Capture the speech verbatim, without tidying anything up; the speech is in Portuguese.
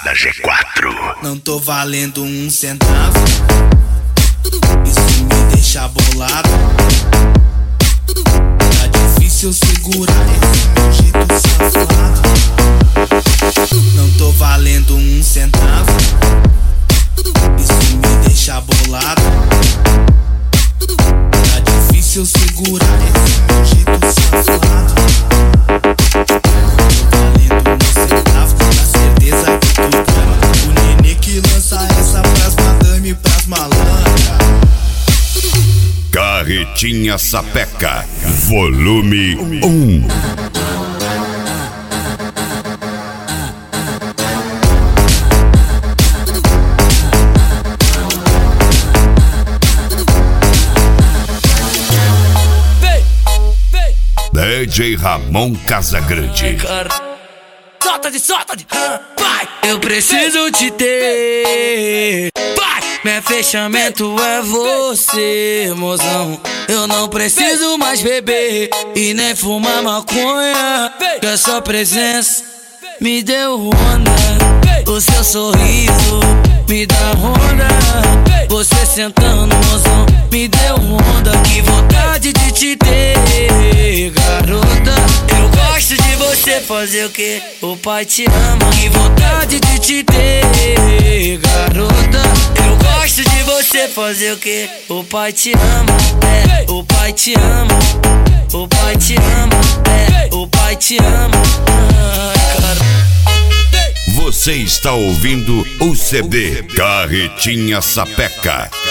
da G quatro. Não tô valendo um centavo, isso me deixa bolado. Tá difícil segurar esse meu jeito safado. Não tô valendo um centavo, isso me deixa bolado. Tá difícil segurar esse meu jeito safado. Não tô valendo um centavo, na certeza que tu grama. O nenê que lança essa pras madame e pras malandras. Carretinha Sapeca, volume um. D J Ramon Casagrande. Solta de, solta de, vai! Eu preciso te ter, vai! Meu fechamento é você, mozão. Eu não preciso mais beber e nem fumar maconha, que a sua presença me deu onda. O seu sorriso me dá onda. Você sentando, mozão, me deu onda. Que vontade de te ter, garota. Eu gosto de você fazer o que o pai te ama. Que vontade de te ter, garota. Eu gosto de você fazer o que o pai te ama. É, o pai te ama. O pai te ama. É, o pai te ama. Ai, cara. Você está ouvindo o C D Carretinha Sapeca,